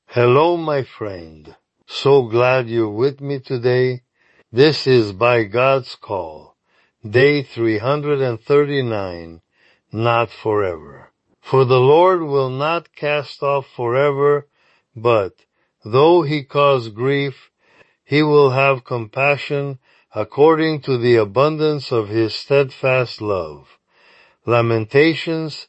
Hello, my friend. So glad you're with me today. This is By God's Call, day 339, Not Forever. For the Lord will not cast off forever, but, though he cause grief, he will have compassion according to the abundance of his steadfast love. Lamentations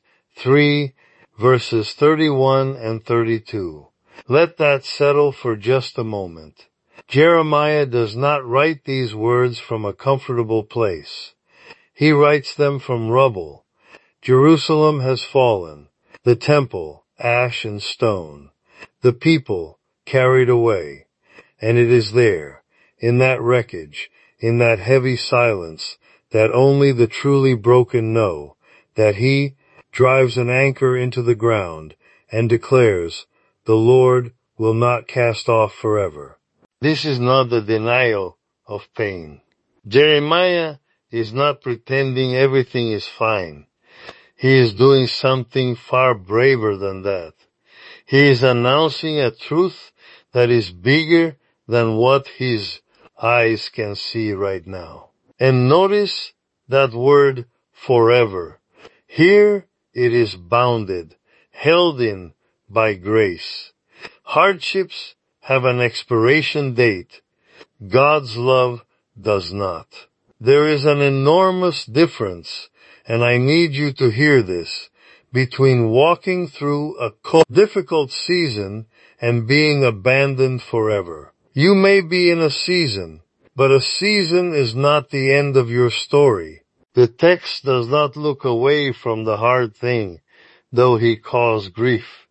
3, verses 31 and 32. Let that settle for just a moment. Jeremiah does not write these words from a comfortable place. He writes them from rubble. Jerusalem has fallen, the temple, ash and stone, the people carried away. And it is there, in that wreckage, in that heavy silence, that only the truly broken know, that he drives an anchor into the ground and declares, the Lord will not cast off forever. This is not the denial of pain. Jeremiah is not pretending everything is fine. He is doing something far braver than that. He is announcing a truth that is bigger than what his eyes can see right now. And notice that word forever. Here it is bounded, held in by grace. Hardships have an expiration date. God's love does not. There is an enormous difference, and I need you to hear this, between walking through a difficult season and being abandoned forever. You may be in a season, but a season is not the end of your story. The text does not look away from the hard thing, though he caused grief.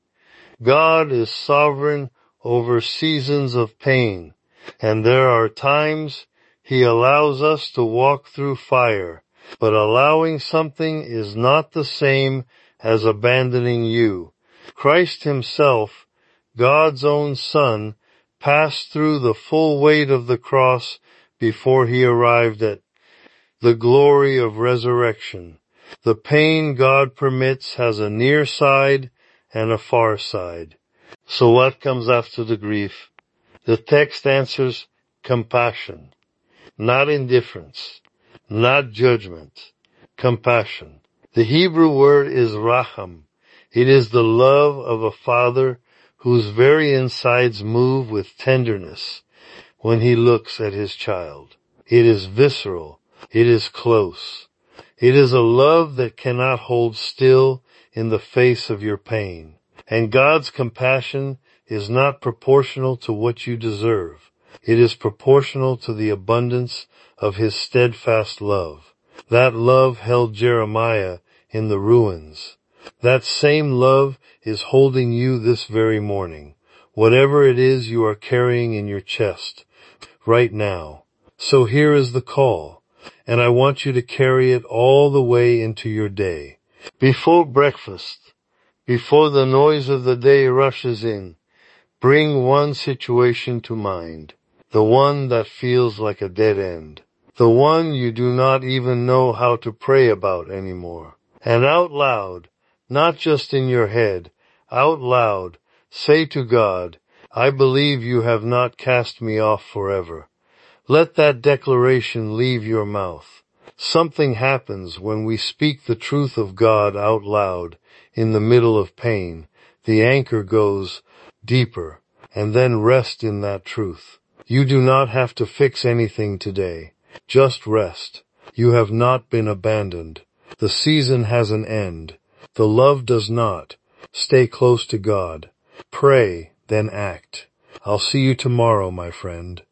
God is sovereign over seasons of pain, and there are times he allows us to walk through fire, but allowing something is not the same as abandoning you. Christ himself, God's own Son, passed through the full weight of the cross before he arrived at the glory of resurrection. The pain God permits has a near side and a far side. So what comes after the grief? The text answers compassion, not indifference, not judgment, compassion. The Hebrew word is racham. It is the love of a father whose very insides move with tenderness when he looks at his child. It is visceral. It is close. It is a love that cannot hold still in the face of your pain. And God's compassion is not proportional to what you deserve. It is proportional to the abundance of his steadfast love. That love held Jeremiah in the ruins. That same love is holding you this very morning, whatever it is you are carrying in your chest right now. So here is the call, and I want you to carry it all the way into your day. Before breakfast, before the noise of the day rushes in, bring one situation to mind, the one that feels like a dead end, the one you do not even know how to pray about anymore. And out loud, not just in your head, out loud, say to God, I believe you have not cast me off forever. Let that declaration leave your mouth. Something happens when we speak the truth of God out loud in the middle of pain. The anchor goes deeper, and then rest in that truth. You do not have to fix anything today. Just rest. You have not been abandoned. The season has an end. The love does not. Stay close to God. Pray, then act. I'll see you tomorrow, my friend.